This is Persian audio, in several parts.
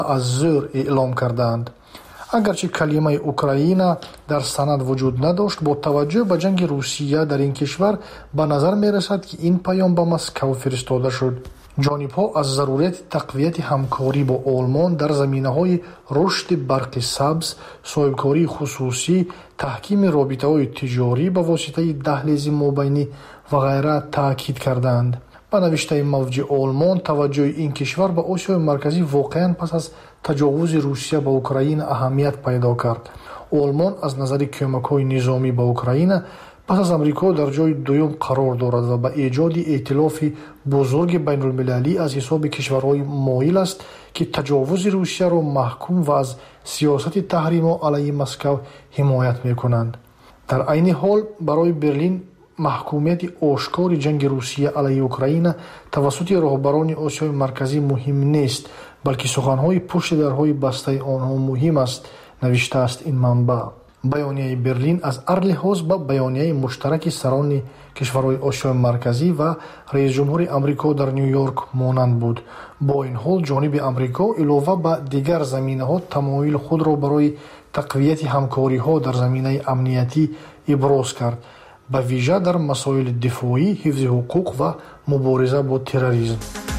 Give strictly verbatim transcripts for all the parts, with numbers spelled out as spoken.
از زور اعلام کردند. اگرچه کلمه اوکراینا در سند وجود نداشت، با توجه به جنگ روسیه در این کشور به نظر می رسد که این پیام به مسکو فرستاده شد. جانب‌ها از ضرورت تقویت همکاری با آلمان در زمینه‌های رشد برق سبز، صاحبکاری خصوصی، تحکیم رابطه‌های تجاری به واسطه دهلیز مابینی و غیره تاکید کردند. به نوشته موجی آلمان، توجه این کشور به آسیای مرکزی واقعاً پس از تجاوز روسیه به اوکراین اهمیت پیدا کرد. آلمان از نظر کمک‌های نظامی به اوکراین پس از امریکا در جای دوم قرار دارد و به ایجاد ائتلاف بزرگ بین المللی از حساب کشورهای مایل است که تجاوز روسیه را محکوم و از سیاست تحریم علیه مسکو حمایت می‌کنند. در عین حال برای برلین محکومیت آشکار جنگ روسیه علیه اوکراین توسط رهبران آسیای مرکزی مهم نیست، بلکه سخن‌های پشت درهای بسته آنها مهم است، نوشته است این منبع. بیانیه برلین از هر لحاظ به بیانیه مشترک سران کشورهای آسیای مرکزی و رئیس جمهور امریکا در نیویورک مانند بود. با این حال جانب امریکا علاوه به دیگر زمینه‌ها تمایل خود را برای تقویت همکاری‌ها در زمینه امنیتی ابراز کرد، به ویژه در مسائل دفاعی، حفظ حقوق و مبارزه با تروریسم.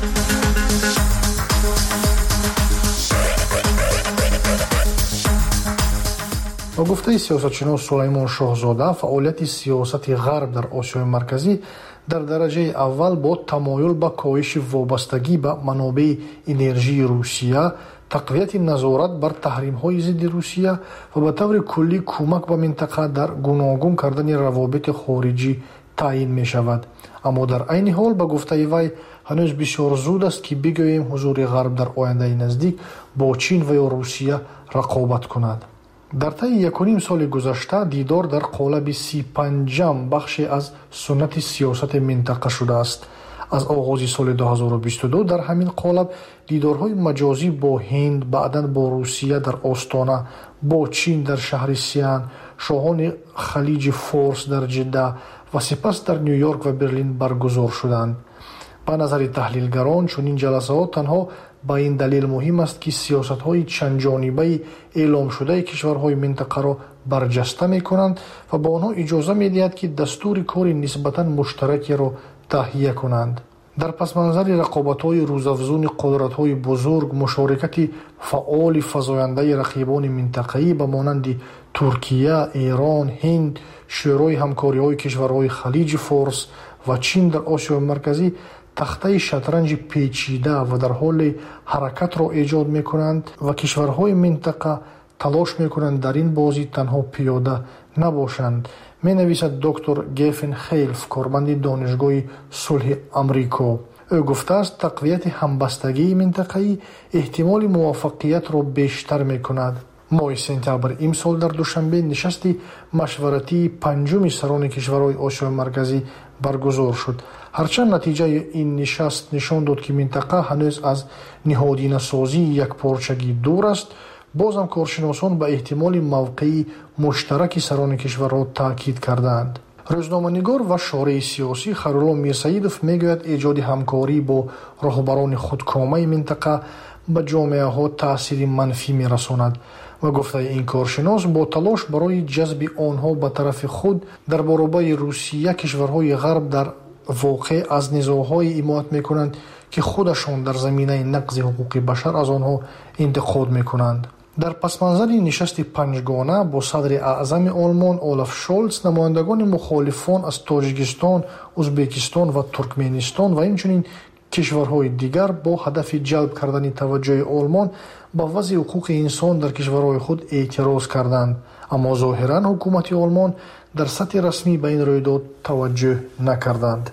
با گفته سیاستشناس سلیمان شاهزاده، فعالیت سیاست غرب در آسیای مرکزی در درجه اول با تمایل به کاهش وابستگی به منابع انرژی روسیه، تقویت نظارت بر تحریم‌های ضد روسیه و به طور کلی کمک به منطقه در گوناگون کردن روابط خارجی تعیین می شود. اما در عین حال به گفته وی هنوز بسیار زود است که بگوییم حضور غرب در آینده نزدیک با چین و یا روسیه رقابت کند. در طی یک و نیم سال گذشته دیدار در قالب سی پنجم بخشی از سنت سیاست منطقه شده است. از آغاز سال دو هزار و بیست و دو در همین قالب دیدارهای مجازی با هند، بعداً با روسیه در آستانه، با چین در شهر سیان، شاهان خلیج فارس در جده و سپس در نیویورک و برلین برگزار شدند. به نظر تحلیلگران چنین جلسات تنها با این دلیل مهم است که سیاست‌های چند جانبه اعلام شده کشورهای منطقه را برجسته می‌کنند و با آنها اجازه می‌دهد که دستور کار نسبتاً مشترکی را تهیه کنند. در پس منظر رقابت‌های روزافزون قدرت‌های بزرگ، مشارکت فعال فزاینده رقیبان منطقه‌ای به مانند ترکیه، ایران، هند، شورای همکاری‌های کشورهای خلیج فارس و چین در آسیای مرکزی تخته شطرنج پیچیده و در حال حرکت را ایجاد می‌کنند و کشورهای منطقه تلاش می‌کنند در این بازی تنها پیاده نباشند. می نویسد دکتر گیفن خیلف، کارمند دانشگاه صلح امریکا. او گفته است تقویت همبستگی منطقه‌ای احتمال موفقیت را بیشتر می‌کند. ماه سپتامبر امسال در دوشنبه نشست مشورتی پنجم سران کشورهای آسیای مرکزی برگزار شد. هرچند نتیجه این نشست نشان داد که منطقه هنوز از نهادینه سازی یک پارچگی دور است، بازم کارشناسان به احتمال موقعی مشترک سران کشورها تاکید کردند. روزنامه‌نگار و شارح سیاسی خیرالله میرسیدوف میگوید ایجاد همکاری با رهبران خودکامه منطقه به جامعه ها تأثیر منفی میرساند و گفته این کارشناس با تلاش برای جذب آنها به طرف خود در برابر روسیه، کشورهای غرب در واقع از نزاع‌های حمایت می‌کنند که خودشان در زمینه نقض حقوق بشر از آنها انتقاد می‌کنند. در پس منظر نشست پنجگانه با صدر اعظم آلمان اولاف شولز، نمایندگان مخالفان از تاجیکستان، ازبکستان و ترکمنستان و همچنین کشورهای دیگر با هدف جلب کردن توجه آلمان به وضع حقوق انسان در کشورهای خود اعتراض کردند. اما ظاهراً حکومت آلمان در سطح رسمی به این رویداد توجه نکردند.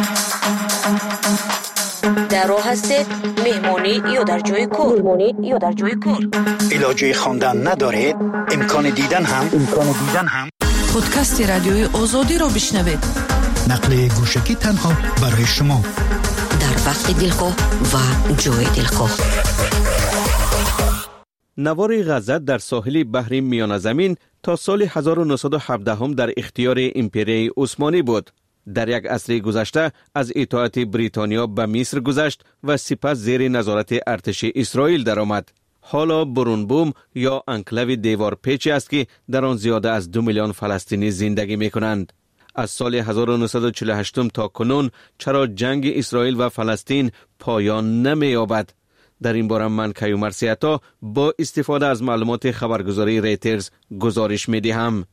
در راه هستید مهمانی یا در جای کار مهمانی یا در جای کار علاجه خواندن ندارید، امکان دیدن هم امکان دیدن هم پادکست رادیوی آزادی را بشنوید. نقل گوشکی تنها برای شما در وقت دلخواه و جای دلخواه. نوار غزه در ساحل بحر میانه زمین تا سال هزار و نهصد و هفده هم در اختیار امپرای عثمانی بود. در یک عصر گذشته از اطاعت بریتانیا به مصر گذشت و سپس زیر نظارت ارتش اسرائیل درآمد. حالا برونبوم یا انکلو دیوار پیچی است که در آن زیاده از دو میلیون فلسطینی زندگی می کنند. از سال هزار و نهصد و چهل و هشت تا کنون چرا جنگ اسرائیل و فلسطین پایان نمی یابد؟ در این باره من کیومر سیاتا با استفاده از معلومات خبرگزاری ریترز گزارش می دهم.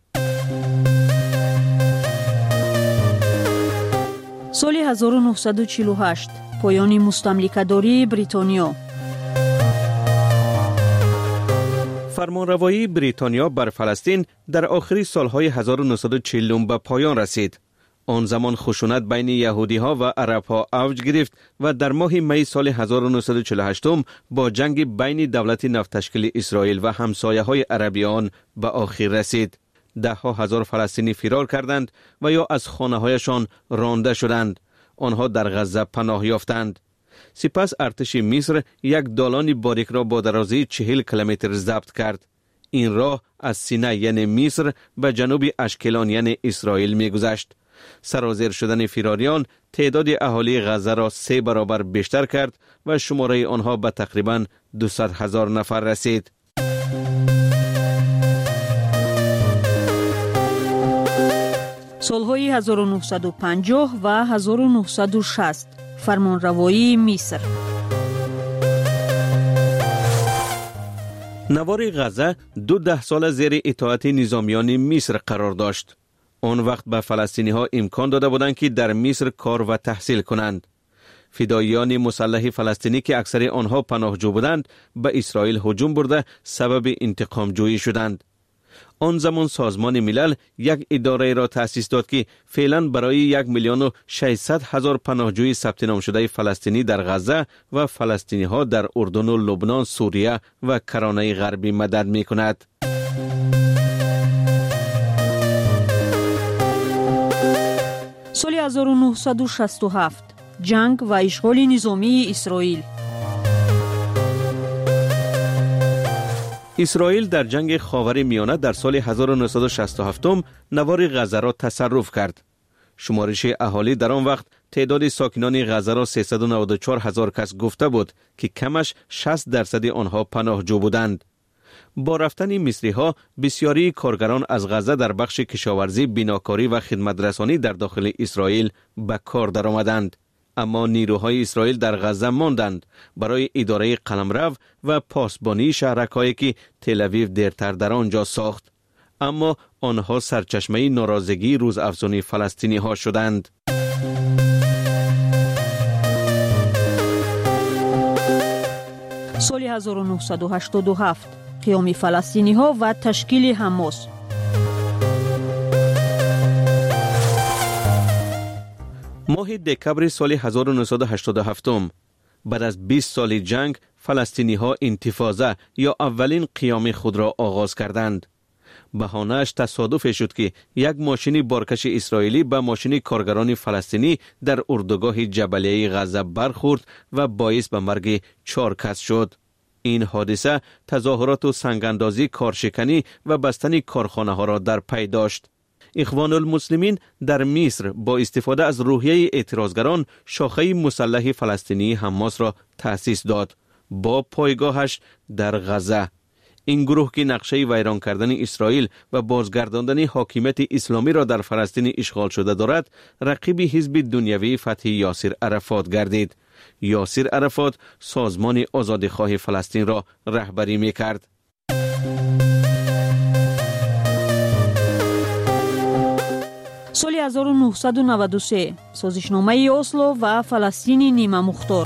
سال هزار و نهصد و چهل و هشت پایان مستملکه‌داری بریتانیا. فرمانروایی بریتانیا بر فلسطین در آخر سالهای هزار و نهصد و چهل به پایان رسید. آن زمان خشونت بین یهودی ها و عرب ها اوج گرفت و در ماه می سال هزار و نهصد و چهل و هشت با جنگ بین دولت نفت تشکیل اسرائیل و همسایه های عربی آن به آخر رسید. ده ها هزار فلسطینی فرار کردند و یا از خانه هایشان رانده شدند. آنها در غزه پناه یافتند. سپس ارتش مصر یک دالان باریک را با درازی چهل کیلومتر ضبط کرد. این راه از سینه یعنی مصر به جنوب اشکلان یعنی اسرائیل می گذشت. سرازیر شدن فراریان تعداد اهالی غزه را سه برابر بیشتر کرد و شماره آنها به تقریباً دویست هزار نفر رسید. سالهای هزار و نهصد و پنجاه و هزار و نهصد و شصت فرمانروایی مصر. نوار غزه دو ده سال زیر اطاعت نظامیان مصر قرار داشت. آن وقت به فلسطینی ها امکان داده بودند که در مصر کار و تحصیل کنند. فداییان مسلح فلسطینی که اکثر آنها پناهجو بودند به اسرائیل هجوم برده سبب انتقام جویی شدند. آن زمان سازمان ملل یک اداره را تأسیس داد که فعلا برای یک میلیون و ششصد هزار پناهجوی ثبت نام شده فلسطینی در غزه و فلسطینی ها در اردن و لبنان، سوریه و کرانه غربی مدد می کند. سال هزار و نهصد و شصت و هفت جنگ و اشغال نظامی اسرائیل. اسرائیل در جنگ خاور میانه در سال هزار و نهصد و شصت و هفت نوار غزه را تصرف کرد. شمارش اهالی در آن وقت تعداد ساکنان غزه را سیصد و نود و چهار هزار کس گفته بود که کمش شصت درصد آنها پناهجو بودند. با رفتن مصری ها بسیاری کارگران از غزه در بخش کشاورزی، بیناکاری و خدمترسانی در داخل اسرائیل به کار درآمدند. اما نیروهای اسرائیل در غزه ماندند برای اداره قلمرو و پاسبانی شهرک‌هایی که تل‌آویو دیرتر در آنجا ساخت. اما آنها سرچشمه ناراضگی روزافزون فلسطینی ها شدند. سال هزار و نهصد و هشتاد و هفت قیام فلسطینی ها و تشکیل حماس. ماه دکبر سال هزار و نهصد و هشتاد و هفت بعد از بیست سال جنگ فلسطینی ها انتفاضه یا اولین قیام خود را آغاز کردند. بهانه‌اش تصادف شد که یک ماشین بارکش اسرائیلی به ماشین کارگران فلسطینی در اردوگاه جبلیه غزه برخورد و باعث به مرگ چهار کس شد. این حادثه تظاهرات و سنگاندازی، کارشکنی و بستن کارخانه ها را در پی داشت. اخوان المسلمین در مصر با استفاده از روحیه اعتراضگران شاخه مسلح فلسطینی حماس را تأسیس داد با پایگاهش در غزه. این گروه که نقشه ویران کردن اسرائیل و بازگرداندن حاکمیت اسلامی را در فلسطین اشغال شده دارد، رقیب حزب دنیوی فتح یاسر عرفات گردید. یاسر عرفات سازمان آزادیخواه فلسطین را رهبری می‌کرد. سال هزار و نهصد و نود و سه سازشنامه اسلو و فلسطین نیمه مختار.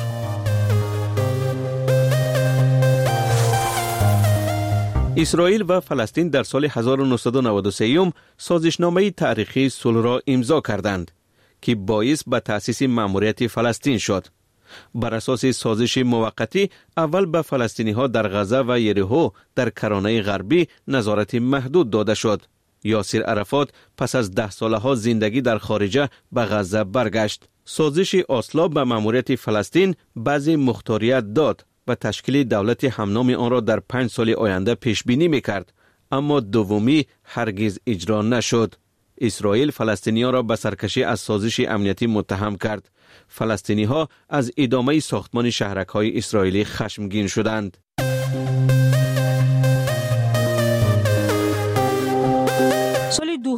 اسرائیل و فلسطین در سال هزار و نهصد و نود و سه سازشنامه تاریخی صلح را امضا کردند که باعث به تأسیس مأموریت فلسطین شد. بر اساس سازش موقتی اول به فلسطینی ها در غزه و یریحو در کرانه غربی نظارت محدود داده شد. یاسر عرفات پس از ده ساله ها زندگی در خارجه به غزه برگشت. سازش اسلو به مأموریت فلسطین بعضی مختاریت داد و تشکیل دولت همنام آن را در پنج سال آینده پیش بینی میکرد، اما دومی هرگز اجرا نشد. اسرائیل فلسطینی ها را به سرکشی از سازش امنیتی متهم کرد. فلسطینی ها از ادامه ساختمان شهرک های اسرائیلی خشمگین شدند.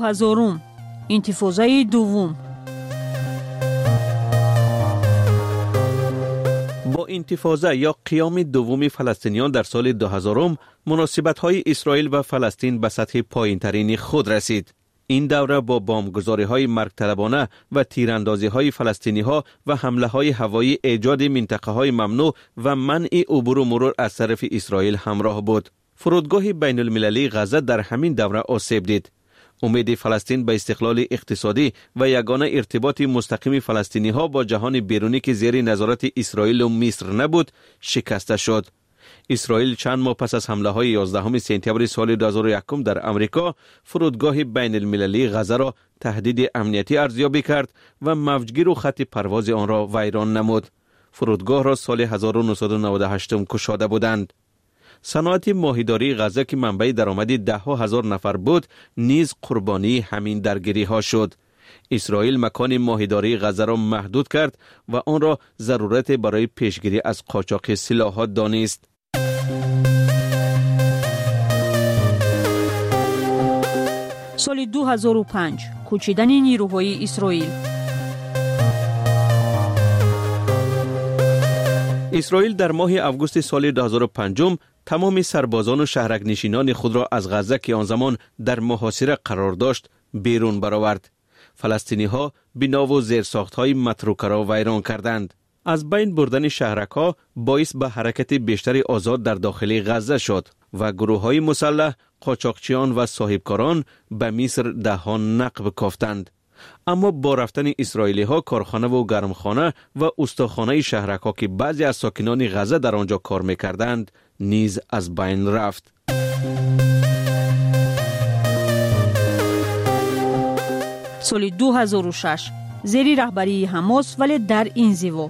هزارم انتفاضه دوم. با انتفاضه یا قیام دوم فلسطینیان در سال دو هزار مناسبت‌های اسرائیل و فلسطین به سطح پایین‌ترین خود رسید. این دوره با بمبگذاری‌های مرگ‌طلبانه و تیراندازی‌های فلسطینی‌ها و حمله‌های هوایی ایجاد منطقه‌های ممنوع و منع عبور و مرور از طرف اسرائیل همراه بود. فرودگاه بین المللی غزه در همین دوره آسیب دید. امید فلسطین به استقلال اقتصادی و یگانه ارتباط مستقیم فلسطینی‌ها با جهان بیرونی که زیر نظارت اسرائیل و مصر نبود شکسته شد. اسرائیل چند ماه پس از حمله های یازدهم سپتامبر سال دو هزار و یک در امریکا فرودگاه بین المللی غزه را تهدید امنیتی ارزیابی کرد و موجگیر و خط پرواز آن را ویران نمود. فرودگاه را سال هزار و نهصد و نود و هشت کشاده بودند. صنعت ماهیداری غزه که منبع درآمد ده ها هزار نفر بود نیز قربانی همین درگیری ها شد. اسرائیل مکان ماهیداری غزه را محدود کرد و آن را ضرورت برای پیشگیری از قاچاق سلاحات دانست. سال دو هزار و پنج کوچیدن نیروهای اسرائیل. اسرائیل در ماه آگوست سال دو هزار و پنج تمام سربازان و شهرک نشینان خود را از غزه که آن زمان در محاصره قرار داشت بیرون برآورد. فلسطینی ها بنا و زیرساخت های متروکه را ویران کردند. از بین بردن شهرک ها باعث به حرکت بیشتر آزاد در داخل غزه شد و گروه های مسلح، قاچاقچیان و صاحبکاران به مصر دهان نقب کافتند. اما با رفتن اسرائیلی ها کارخانه و گرمخانه و استخوانه شهرک ها که بعضی از ساکنان غزه در آنجا کار میکردند نیز از بین رفت. سال دو هزار و شش زیر رهبری حماس ولی در انزوا.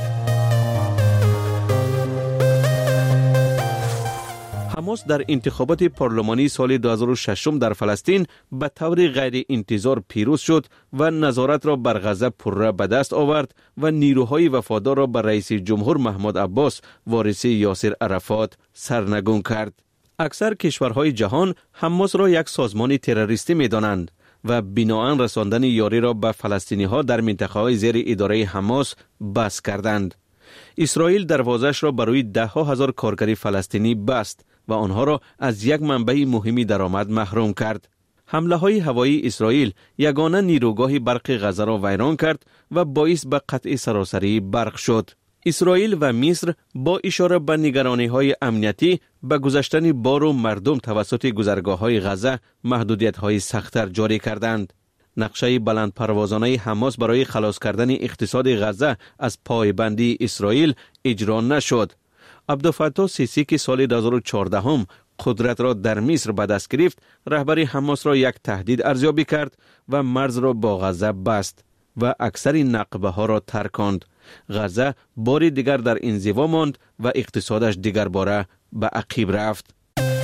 حماس در انتخابات پارلمانی سال دو هزار و شش در فلسطین به طور غیر انتظار پیروز شد و نظارت را بر غزه پره به دست آورد و نیروهای وفادار را به رئیس جمهور محمود عباس وارث یاسر عرفات سرنگون کرد. اکثر کشورهای جهان حماس را یک سازمان تروریستی می‌دانند و بناهن رساندن یاری را به فلسطینی ها در منطقه های زیر اداره حماس بس کردند. اسرائیل دروازش را برای ده ها هزار کارگر فلسطینی بست و آنها را از یک منبع مهمی درآمد محروم کرد. حمله های هوایی اسرائیل یگانه نیروگاه برق غزه را ویران کرد و باعث به قطع سراسری برق شد. اسرائیل و مصر با اشاره به نگرانی های امنیتی به گذشتن بار و مردم توسط گذرگاه های غزه محدودیت های سخت‌تر جاری کردند. نقشه بلند پروازانه حماس برای خلاص کردن اقتصاد غزه از پایبندی اسرائیل اجرا نشد. عبدالفتاح سیسی که سال دو هزار و چهارده قدرت را در مصر به دست گرفت، رهبر حماس را یک تهدید ارزیابی کرد و مرز را با غزه بست و اکثر نقبه ها را ترکاند. غزه بار دیگر در انزوا ماند و اقتصادش دیگر باره به عقب رفت.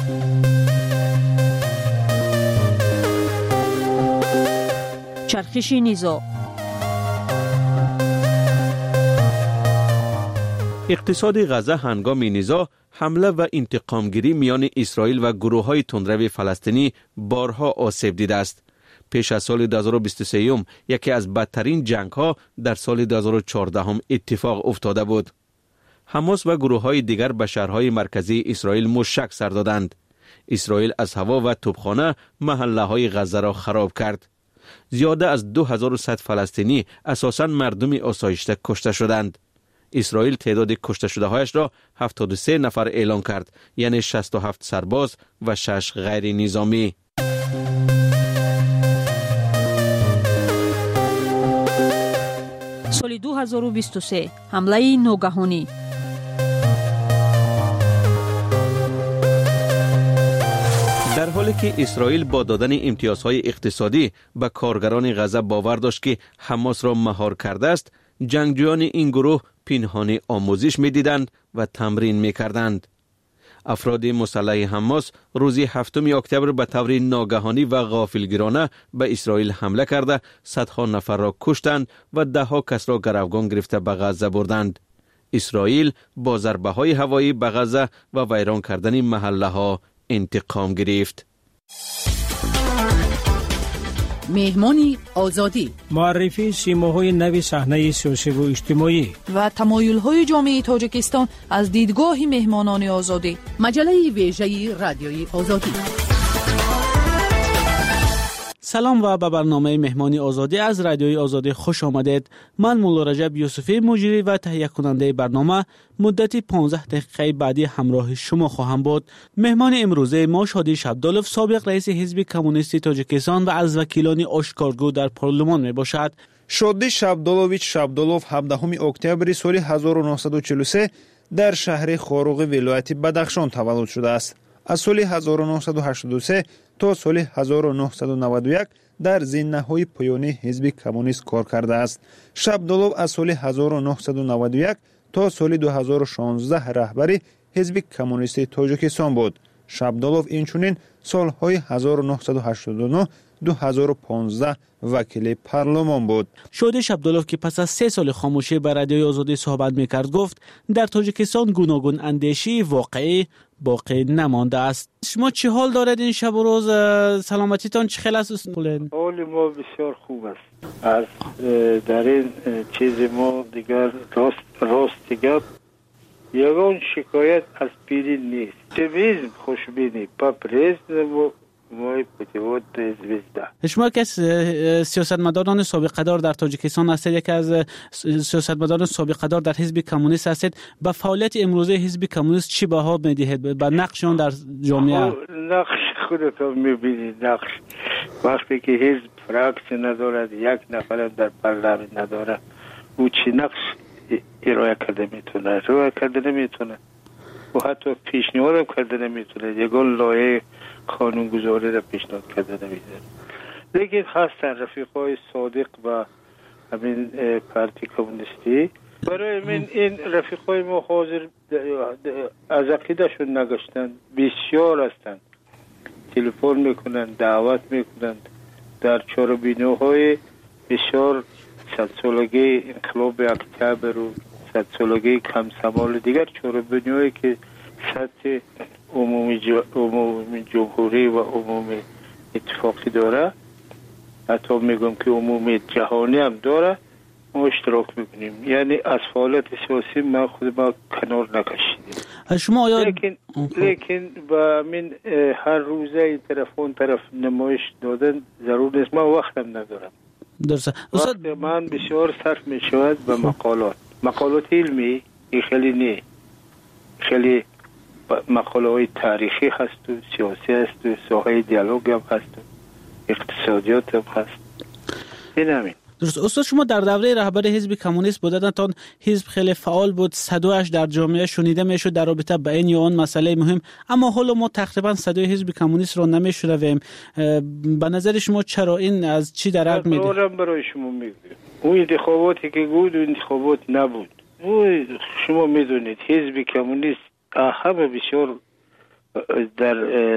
چرخش نزاع. اقتصاد غزه هنگام نزاع، حمله و انتقامگیری میان اسرائیل و گروه‌های تندرو فلسطینی بارها آسیب دیده است. پیش از سال دو هزار و بیست و سه یکی از بدترین جنگ‌ها در سال دو هزار و چهارده هم اتفاق افتاده بود. حماس و گروه‌های دیگر به شهرهای مرکزی اسرائیل مشک سر دادند. اسرائیل از هوا و توپخانه محله‌های غزه را خراب کرد. زیاده از دو هزار و صد فلسطینی اساساً مردم آسایشته کشته شدند. اسرائیل تعداد کشته شده هایش را هفتاد و سه نفر اعلام کرد، یعنی شصت و هفت سرباز و شش غیر نظامی. سال دو هزار و بیست و سه حمله ناگهانی. در حالی که اسرائیل با دادن امتیازهای اقتصادی به کارگران غزه باور داشت که حماس را مهار کرده است، جنگجویان این گروه پنهانی آموزش می‌دیدند و تمرین می‌کردند. افراد مسلح حماس روز هفتم اکتبر به طور ناگهانی و غافلگیرانه به اسرائیل حمله کرده صدها نفر را کشتند و ده ها کس را گروگان گرفته به غزه بردند. اسرائیل با ضربه‌های هوایی به غزه و ویران کردن محله‌ها انتقام گرفت. مهمانی آزادی، معرفی سیماهای نوی صحنه سیاسی و اجتماعی و تمایل‌های جامعه تاجیکستان از دیدگاه مهمانان آزادی. مجله ویژه رادیوی آزادی. سلام و به برنامه مهمانی آزادی از رادیوی آزادی خوش آمدید. من مولا رجب یوسفی مجری و تهیه کننده برنامه مدتی پانزده دقیقه بعدی همراه شما خواهم بود. مهمان امروزه ما شادی شبدالوف، سابق رئیس حزب کمونیستی تاجیکستان و از وکیلان آشکارگو در پارلمان می باشد. شادی شبدالوویچ شبدالوف هفدهم اکتبر سال هزار و نهصد و چهل و سه در شهر خاروغ ولایت بدخشان تولد شده است. از سال هزار و نهصد و هشتاد و سه تا سال هزار و نهصد و نود و یک در زینه‌های پایانی حزب کمونیست کار کرده است. شبدالوف از سال هزار و نهصد و نود و یک تا سال دو هزار و شانزده رهبر حزب کمونیستی تاجیکستان بود. شبدالوف اینچنین سالهای هزار و نهصد و هشتاد و نه دو هزار و پانزده وکیل پارلمان بود. شادی شبدالوف که پس از سه سال خاموشی بر رادیوی آزادی صحبت میکرد گفت در تاجیکستان گوناگون اندیشی واقعی باقی نمانده است. شما چه حال دارید این شب و روز؟ سلامتیتان چه خیلی است؟ حال ما بسیار خوب است. از در این چیز ما دیگر راست راست دیگر یگان شکایت از پیری نیست. تبیزم خوشبینی پاپریز و مای پتیوت زویزده. شما که سیاستمداران سابقه‌دار در تاجیکستان هستید، یکی از سیاستمداران سابقه‌دار در حزب کمونیست هستید، با فعالیت امروزه حزب کمونیست چی بها میدهید؟ با نقششون در جامعه؟ نقش خودتون میبینید. نقش وقتی که حزب فراکسی ندارد، یک نفر در پارلمان نداره، او چی نقش ارائه کرده میتونه؟ ارائه کرده نمیتونه و حتی پیشنهاد کرده نمیتونه. یگان لایه قانون گذاری را پیشنهاد کرده نمیتونه. لیکن هستن رفیقای صادق و همین پارتی کمونیستی. برای من این رفیقای ما حاضر از عقیدهشون نگشتن، بسیار هستند. تلفن میکنن، دعوت میکنن در چهاربینوهای بسیار صد سالگی انقلاب اکتبر و صد سالگی کم سمال دیگر چهاربینوهایی که سطح عمومی, جو، عمومی جمهوری و عمومی اتفاقی داره، حتی میگم که عمومی جهانی هم داره، ما اشتراک میکنیم. یعنی از فعالیت سیاسی ما خود ما کنار نکشیدیم. شما آیا... لیکن لیکن با من هر روزه این طرف اون طرف نمایش دادن ضرور نیست. ما وقتم ندارم. درسته. وقت من بسیار صرف میشود به مقالات مقالات علمی. این خیلی نه، خیلی مقاله های تاریخی هست و سیاسی هست و ساحه دیالوگ هم هست و اقتصادیات هم هست. این همین. درست. استاد شما در دوره رهبر حزب کمونیست بودن، تا حزب خیلی فعال بود، صدایش در جامعه شنیده میشد در رابطه با این یا آن مسئله مهم، اما حالا ما تقریبا صدای حزب کمونیست را نمیشنویم. به نظر شما چرا این از چی درک میده؟ دارم برای شما میگم. اون انتخاباتی که بود و انتخابات نبود. او شما میدونید حزب کمونیست همه بسیار در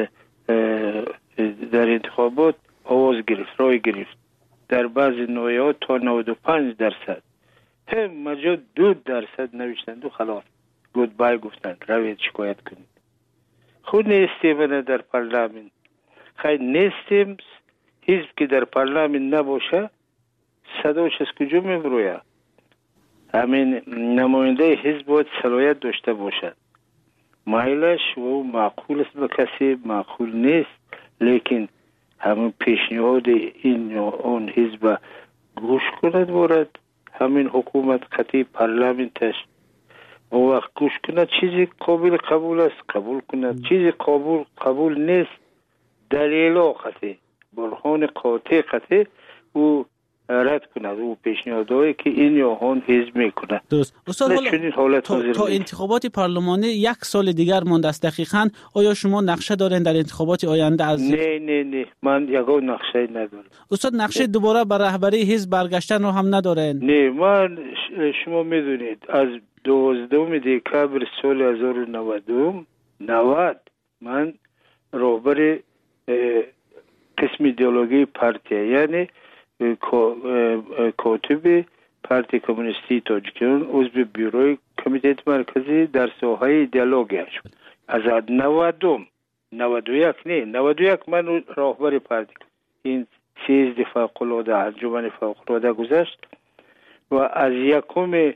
در انتخابات آواز گرفت، رای گرفت. در بعضی نوعات تا نود و پنج درصد، هم مجا دو درصد نوشتند و خلاص گود بای گفتند روید شکایت کنید. خود نیستیم در پارلمان. خیلی نیستیم. حزب که در پارلمان نباشه صداش از کجا میبروید؟ همین نماینده حزب باید صلاحیت داشته باشد. مایلش و معقول است به کسی معقول نیست، لیکن همین پیشنهاد این اون حزب گوش کند بورد. همین حکومت قطعی پارلمانتش و وقت گوش کند چیزی قابل قبول است قبول کند، چیزی قبول قبول نیست دلیل قطعی برهان قاطع قطعی او رد کند او پیشنهادایی که این یا آن حزب میکنه. درست. استاد حالا تا, تا انتخابات پارلمانی یک سال دیگر مانده است دقیقاً، آیا شما نقشه دارین در انتخابات آینده؟ از نه نه نه من یگان نقشه ندارم. استاد نقشه دوباره بر رهبری حزب برگشتن رو هم ندارین؟ نه من شما میدونید از دوازدهم دکبر سال هزار و نود من رهبر قسم ایدئولوژی پارتی یعنی کاتب پارتی کمونیستی تاجیکستان عضو بیروی کمیته مرکزی در ساحه ایدئولوژی شد. از نودم نود و یک نه نود و یک من رهبر پارتی این سیزده فوق‌العاده انجمن فوق‌العاده گذشت و از یکم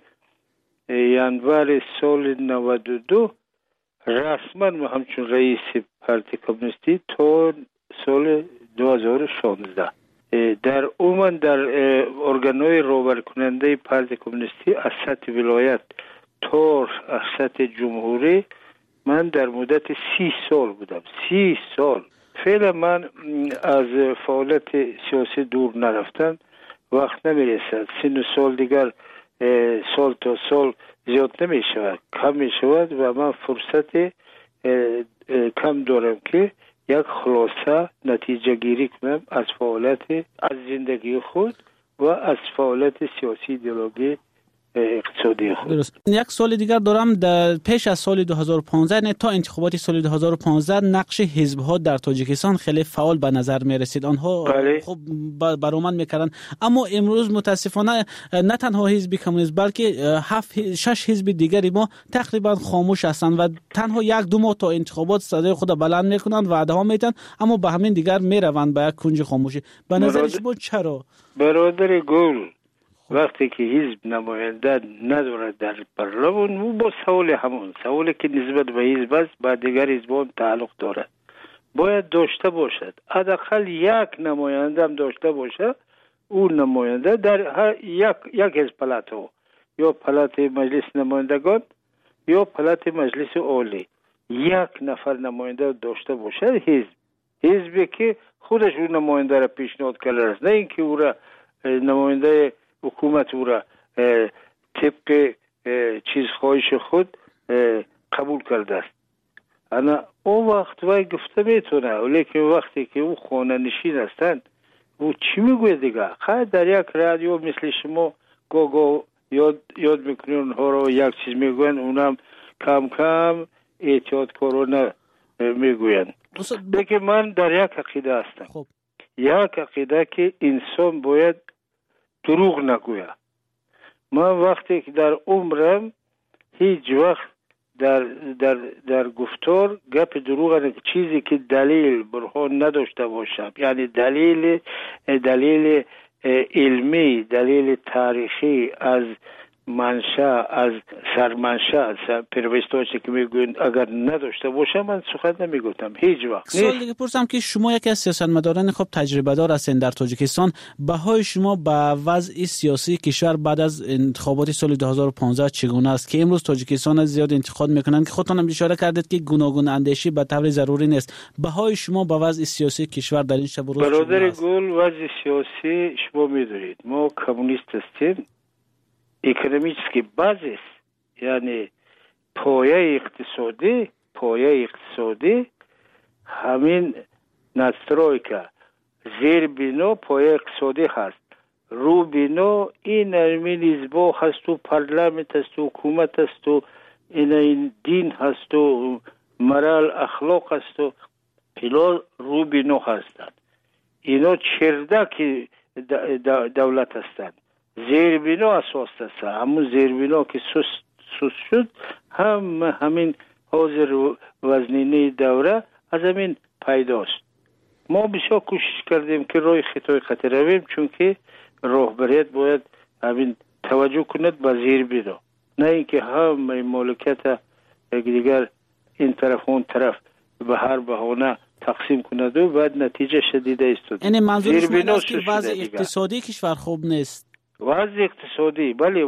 ینور سال نود و دو رسما ما همچون رئیس پارتی کمونیستی تا سال دو هزار و شانزده در عموم در ارگان‌های راهبر کننده پارتی کمونیستی از سطح ولایت تا از سطح جمهوری من در مدت سی سال بودم. سی سال. فعلا من از فعالیت سیاسی دور نرفتن وقت نمیرسد. سن و سال دیگر سال تا سال زیاد نمی شود، کم می شود و من فرصت کم دارم که یک خلاصه نتیجه گیری کنم از فعالیت از زندگی خود و از فعالیت سیاسی ایدئولوژی اقتصادی خود. درست. یک سال دیگر دارم، در پیش از سال دو هزار و پانزده نه تا انتخابات سال دو هزار و پانزده نقش حزب‌ها در تاجیکستان خیلی فعال به نظر می رسید. آنها بله. خب برآمد میکردن، اما امروز متاسفانه نه تنها حزب کمونیست بلکه هفت شش حزب دیگری ما تقریبا خاموش هستند و تنها یک دو ماه تا انتخابات صدای خود بلند میکنند، وعده ها میدن، اما به همین دیگر میروند به یک کنج خاموشی. به نظر شما چرا؟ برادر گل، وقتی که حزب نماینده ندارد در پارلمان، او با سوال همون سوالی که نسبت به حزب است با دیگر حزبان تعلق دارد باید داشته باشد. حداقل یک نماینده هم داشته باشه. او نماینده در هر یک یک از پلاتو، یا پلات مجلس نمایندگان یا پلات مجلس عالی، یک نفر نماینده داشته باشه. حزب حزبی که خودش اون نماینده را پیشنهاد کرده است، نه اینکه او را نماینده حکومت او را طبق چیز خواهش خود قبول کرده است. انا اون وقت وای گفته میتونه، ولیکن وقتی که او خانه نشین هستند او چی میگوید دیگه؟ خیلی در یک رادیو مثل شما گو گو یاد یاد میکنین اونها رو، یک چیز میگوین اونم کم کم احتیاط کارانه میگوین. لیکن من در یک عقیده هستم. خب. یک عقیده که انسان باید دروغ نگوید. من وقتی که در عمرم هیچ وقت در در در گفتار گپ دروغ، چیزی که دلیل برهان نداشته باشم، یعنی دلیل دلیل علمی، دلیل تاریخی از منشأ، از سرمنشأ، پیروستوچی که میگوین اگر نداشته باشم من سخن نمیگفتم هیچ وقت. سوال دیگه پرسم که شما یکی از سیاستمداران خب تجربه دار هستین در تاجیکستان، بهای شما به وضع سیاسی کشور بعد از انتخابات سال دو هزار و پانزده چگونه است که امروز تاجیکستان از زیاد انتقاد میکنن که خودتون هم اشاره کردید که گوناگون اندیشی به طور ضروری نیست. بهای شما به وضع سیاسی کشور در این شب و روز برادر گل، وضع سیاسی شما میدونید ما کمونیست هستیم، اکونومیسکی بازیس، یعنی پایه اقتصادی پایه اقتصادی همین نسترویکا، زیر بینو پایه اقتصادی هست، رو بینو این همین حزبا هست و پارلمانت هست و حکومت هست و این, این دین هست و مرال اخلاق هست و پیلا رو بینو هستند. اینا چردک دولت هستند. زیربینا اساس است. همون زیربینا که سست سست شد هم همین حاضر وزنینه دوره از همین پیداست. ما بسیار کوشش کردیم که روی خطای خطر رویم، چون که راهبریت باید همین توجه کند به زیربینا، نه اینکه هم مالکیت دیگر این طرف اون طرف به هر بهانه تقسیم کند و بعد نتیجه شدیده است. یعنی منظور شما این است که وضع اقتصادی کشور خوب نیست؟ وضع اقتصادی بله.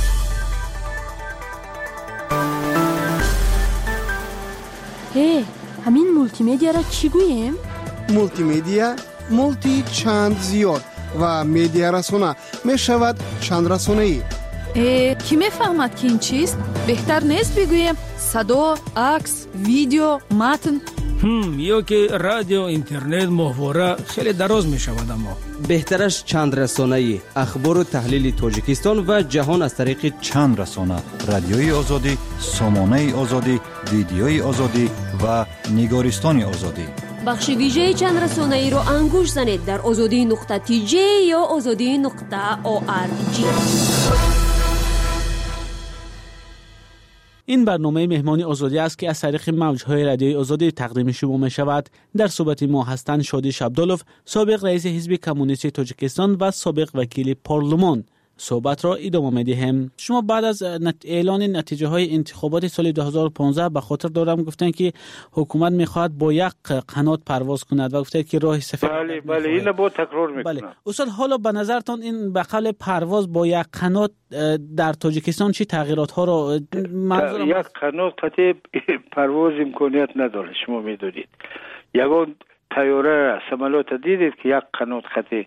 هی همین مولتی میدیا را چی گوییم؟ مولتی میدیا مولتی چند زیاد و میدیا رسانه می شود چند رسانه ای. کی میفهمد که این چیست؟ بهتر نیست بگوییم صدا، عکس، ویدیو، متن؟ هم یا که رادیو، اینترنت، ماهواره خیلی دراز می شود. اما بهترش چند رسانه‌ای، اخبار و تحلیل تاجیکستان و جهان از طریق چند رسانه: رادیوی آزادی، سامانه آزادی، ویدیوی آزادی و نگارستان آزادی. بخش ویژه چند رسانه‌ای رو انگوش زنید در آزادی نقطه تی جی یا آزادی نقطه او آر جی. این برنامه مهمانی آزادی است که از طریق موج‌های رادیوی آزادی تقدیم شما می شود. در صحبت ما هستند شادی شبدالوف، سابق رئیس حزب کمونیست تاجیکستان و سابق وکیل پارلمان. صحبت را ادامه می‌دهیم. شما بعد از اعلان نتیجه های انتخابات سال دو هزار و پانزده به خاطر دارم گفتن که حکومت می‌خواهد با یک قنات پرواز کند و گفته که راه سفید. بله بله اینو با تکرار می‌کنم. بله استاد، حالا به نظرتان این به قول پرواز با یک قنات در تاجیکستان چه تغییرات ها را منظورم یک قنات قطع پرواز امکانیت نداره. شما می‌دونید یگان طیاره سمالات دیدید که یک قنات قطع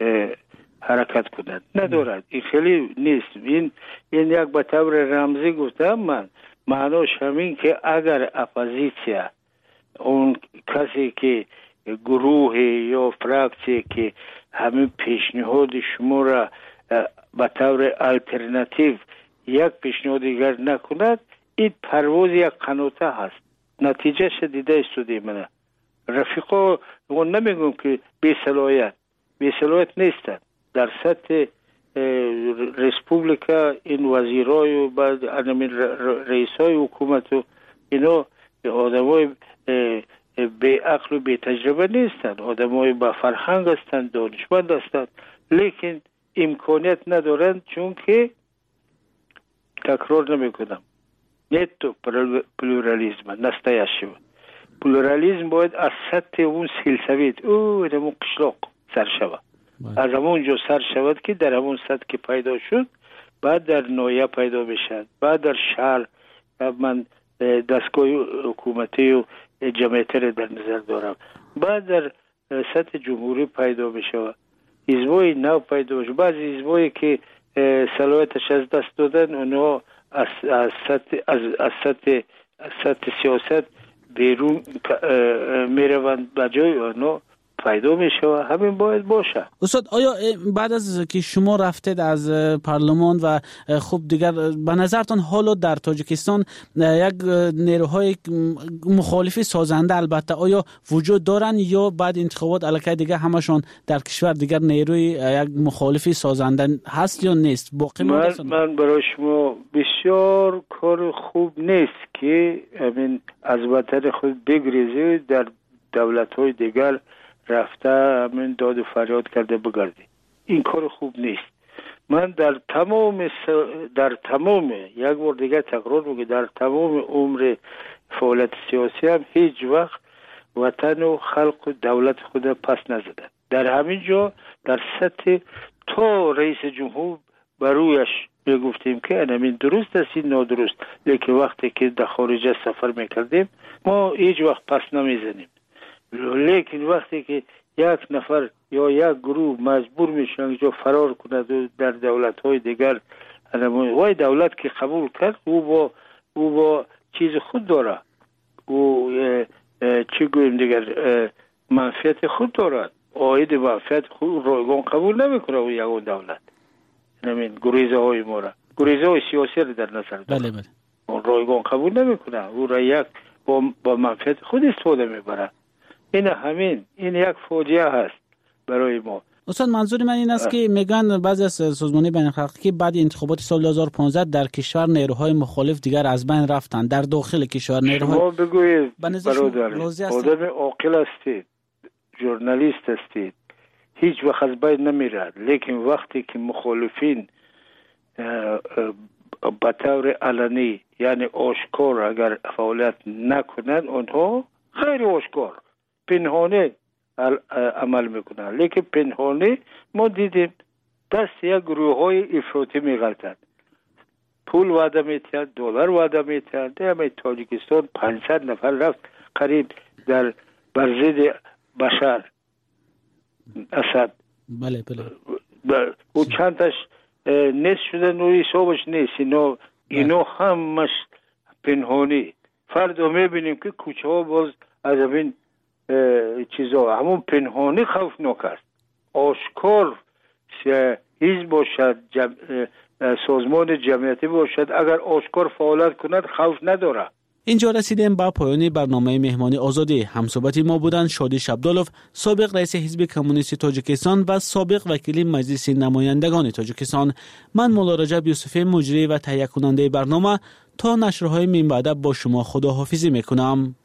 حرکت کند ندارد. این خیلی نیست. این این یک به طور رمزی گفتم من، معناش همین که اگر اپوزیسیا، اون کسی که گروه یا فراکسی که همین پیشنهاد شما را به طور الटरनेटिव یک پیشنهاد دیگر نکند، این پرواز یک قناته هست. نتیجه شدیده استودی منه رفیقا اون نمیگم که بی صلاحیت بی صلاحیت نیستند. در سطح ریسپوبلیکا این وزیرای و بعد رئیسای حکومت و اینا آدمای بی عقل و بی تجربه نیستند، آدمای با فرهنگ هستند، دانشمند هستند، لیکن امکانیت ندارند. چون که تکرار نمی کنم نیتو پلورالیزم نستایشی بود. پلورالیزم باید از سطح اون سلسویت او دمون قشلاق سر شود، از همون جو سر شود که در همون سطح که پیدا شد بعد در نویه پیدا بشد، بعد در شهر من دستگاه حکومتی و جمعیت را در نظر دارم، بعد در سطح جمهوری پیدا بشود، حزبای نو پیدا بشود. بعضی حزبایی که صلاحیتش از دست دادن اونها از از سطح از از سطح از سطح سیاست بیرون میروند، بجای اونها پیدا میشه و همین باید باشه. استاد، آیا بعد از که شما رفتید از پارلمان و خب دیگر به نظرتان حالا در تاجیکستان یک نیروهای مخالفی سازنده البته آیا وجود دارن یا بعد انتخابات الکی دیگه همشون در کشور دیگر نیروی یک مخالفی سازنده هست یا نیست؟ باقی من, من برای شما بسیار کار خوب نیست که همین از وطن خود بگریزی در دولت‌های دیگر رفته همین داد و فریاد کرده بگردی. این کار خوب نیست. من در تمام س... در تمام یک بار دیگه تکرار میگم در تمام عمر فعالیت سیاسی هم هیچ وقت وطن و خلق و دولت خود پس نزدن. در همین جا در سطح تا رئیس جمهور برویش میگفتیم که همین درست است این نادرست، لیکن وقتی که در خارج سفر میکردیم ما هیچ وقت پس نمیزنیم. لیکن وقتی که یک نفر یا یک گروه مجبور میشن اینجا فرار کند و در دولت‌های دیگر، وای دولت که قبول کرد او با او با چیز خود داره، او چی گویم دیگر منفعت خود دارد، عاید منفعت خود رایگان قبول نمیکنه و یگان دولت. همین گریزه های ما را گریزه های سیاسی را در نظر داره. بله بله. اون رایگان قبول نمیکنه، او را یک با, با منفعت خود استفاده میبره. این همین این یک فوجیه هست برای ما. استاد، منظور من این است اه. که میگن بعضی از سازمان‌های بین‌المللی که بعد انتخابات سال دو هزار و پانزده در کشور نیروهای مخالف دیگر از بین رفتن، در داخل کشور نیروهای شما بگویید برادر آدم عاقل هستید، ژورنالیست هستید، هیچ وقت از بین نمیرد، لیکن وقتی که مخالفین به طور علنی یعنی آشکار اگر فعالیت نکنند اونها خیلی آشکار پنهانه عمل میکنن، لیکن پنهانه ما دیدیم دست یک گروه های افراطی میغلطند، پول وعده میتند، دلار وعده میتند. همه تاجیکستان پانصد نفر رفت قریب در برزید بشار اسد. بله بله. و چندش نیست شدن و حسابش نیست. اینا اینا همش پنهانی. فردا میبینیم که کوچه ها باز از این چیزا همون پنهانی خوفناک است. آشکار حزب باشد، جم... سازمان جمعیتی باشد، اگر آشکار فعالیت کند خوف نداره. اینجا رسیدیم به پایان برنامه مهمانی آزادی. همصحبت ما بودند شادی شبدالوف، سابق رئیس حزب کمونیست تاجیکستان و سابق وکیل مجلس نمایندگان تاجیکستان. من مولا رجب یوسفی، مجری و تهیه کننده برنامه. تا نشرهای من بعد با شما خداحافظی میکنم.